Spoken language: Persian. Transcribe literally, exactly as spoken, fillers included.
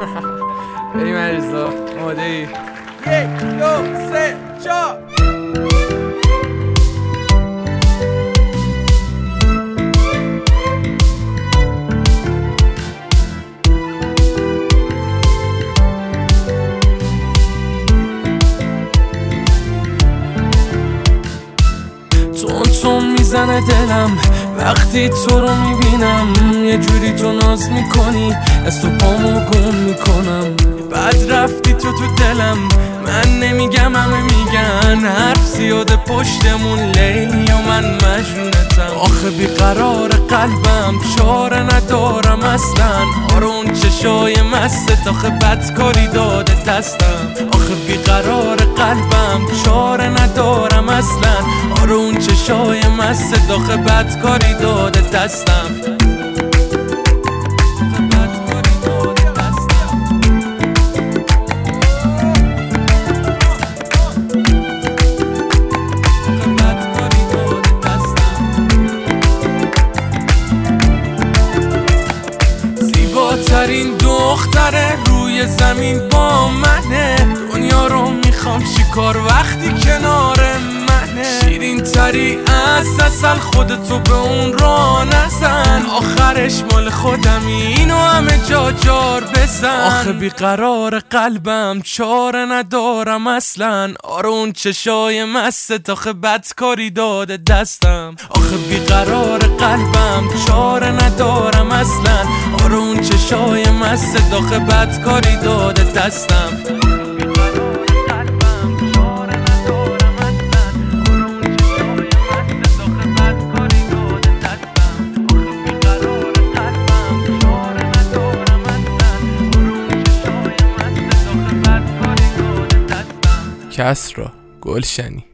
بریم عریضا ماده ای یک دو سه چهار. تون تون میزنه دلم وقتی تو رو میبینم، یه جوری تو ناز میکنی از تو پامو گم میکنم. بعد رفتی تو تو دلم، من نمیگم همه میگن، حرف زیاده پشتمون لیلی و من مجنونتم. آخه بیقرار قلبم چاره ندارم اصلا، آره اون چشای مستت آخه بدکاری داده دستم. آخه بیقرار قلبم چاره ندارم اصلا، آره اون چشای مستت آخه بدکاری داده دستم. زیباترین دختره روی زمین با منه، دنیا رو میخوام چیکار وقتی کنار منه. شیرین تری از عسل خودتو به اون را نزن، آخرش مال خودمی اینو همه جا جار بزن. آخه بیقرار قلبم چاره ندارم اصلا، آره اون چشای مستت آخه بدکاری داده دستم. آخه بیقرار قلبم چاره ندارم اصلا، آره اون چشای مستت آخه بدکاری داده دستم. کسرا گلشنی.